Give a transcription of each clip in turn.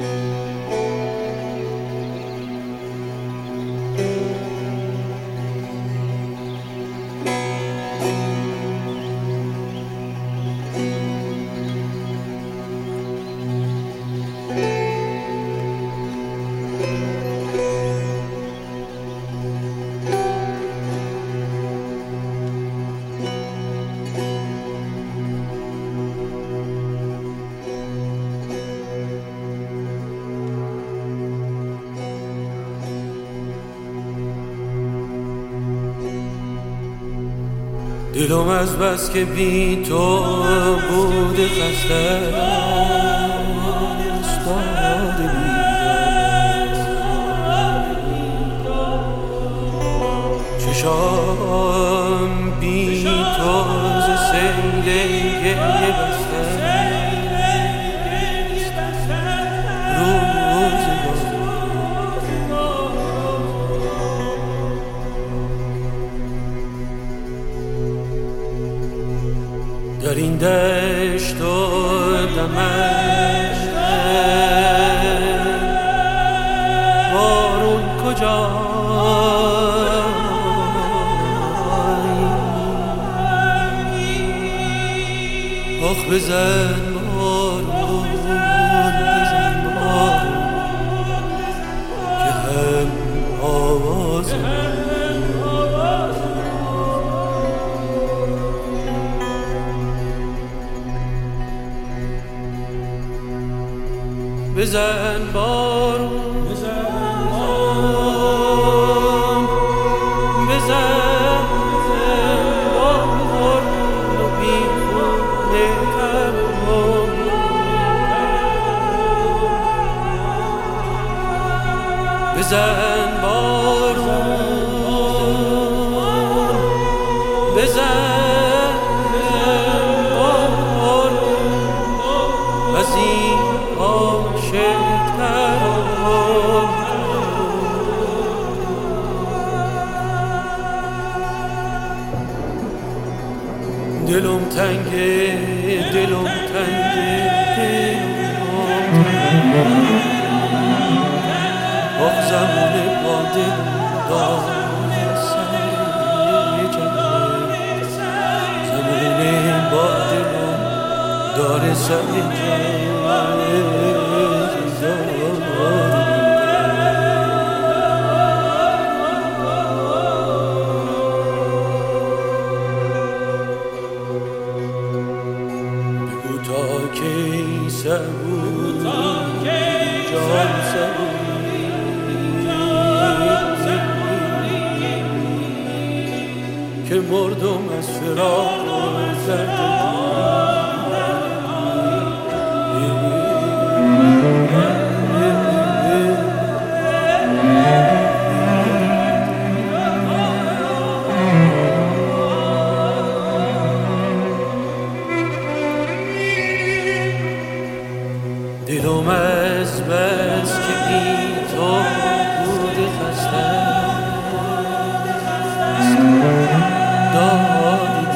دلم از بس که بی تو بوده خسته است، داده چشام بی تو ز سیل گریه بسته در این دشت و دمشق بارون کجا آخ بزن بارون بزن بارون که هم آواز بزن بارون بزن بارون بزن بارون و بیخونه ترم بزن بارون بزن بارون از این دلم تنگه دلم تنگه آخ زمونه با دلم داره سر جنه زمونه با دلم داره سر جنه جان سبوی که مردم از فراق زرد دلم از بس که بی تو بوده خسته است، داده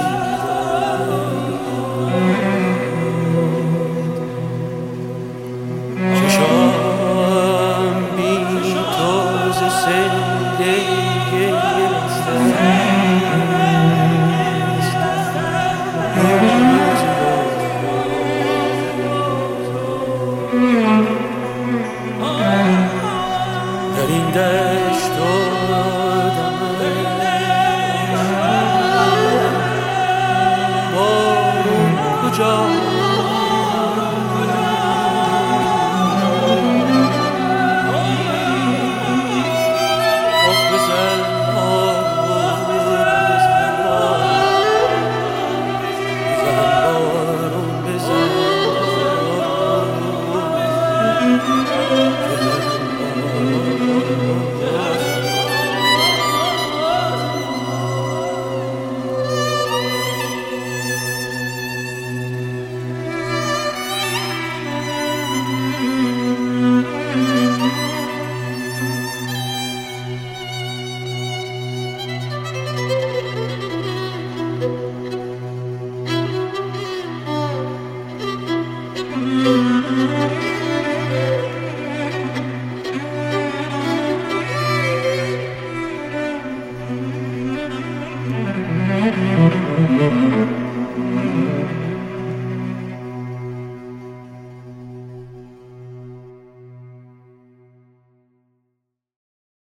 چشام بی تو ز سیل گریه بسته در این دشت و دمشق بارون کجا آخ بزن بارون بزن بارون